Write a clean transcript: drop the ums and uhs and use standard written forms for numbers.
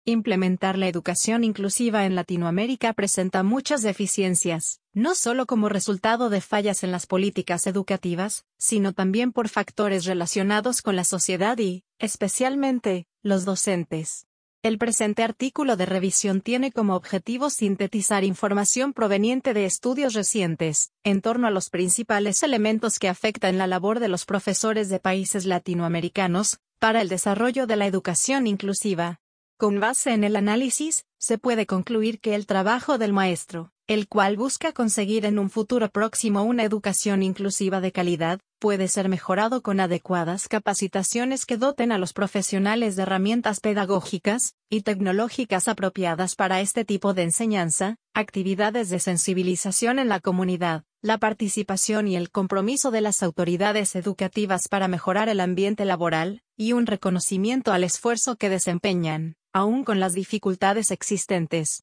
Implementar la educación inclusiva en Latinoamérica presenta muchas deficiencias, no solo como resultado de fallas en las políticas educativas, sino también por factores relacionados con la sociedad y, especialmente, los docentes. El presente artículo de revisión tiene como objetivo sintetizar información proveniente de estudios recientes, en torno a los principales elementos que afectan la labor de los profesores de países latinoamericanos, para el desarrollo de la educación inclusiva. Con base en el análisis, se puede concluir que el trabajo del maestro, el cual busca conseguir en un futuro próximo una educación inclusiva de calidad, puede ser mejorado con adecuadas capacitaciones que doten a los profesionales de herramientas pedagógicas y tecnológicas apropiadas para este tipo de enseñanza, actividades de sensibilización en la comunidad, la participación y el compromiso de las autoridades educativas para mejorar el ambiente laboral, y un reconocimiento al esfuerzo que desempeñan, aún con las dificultades existentes.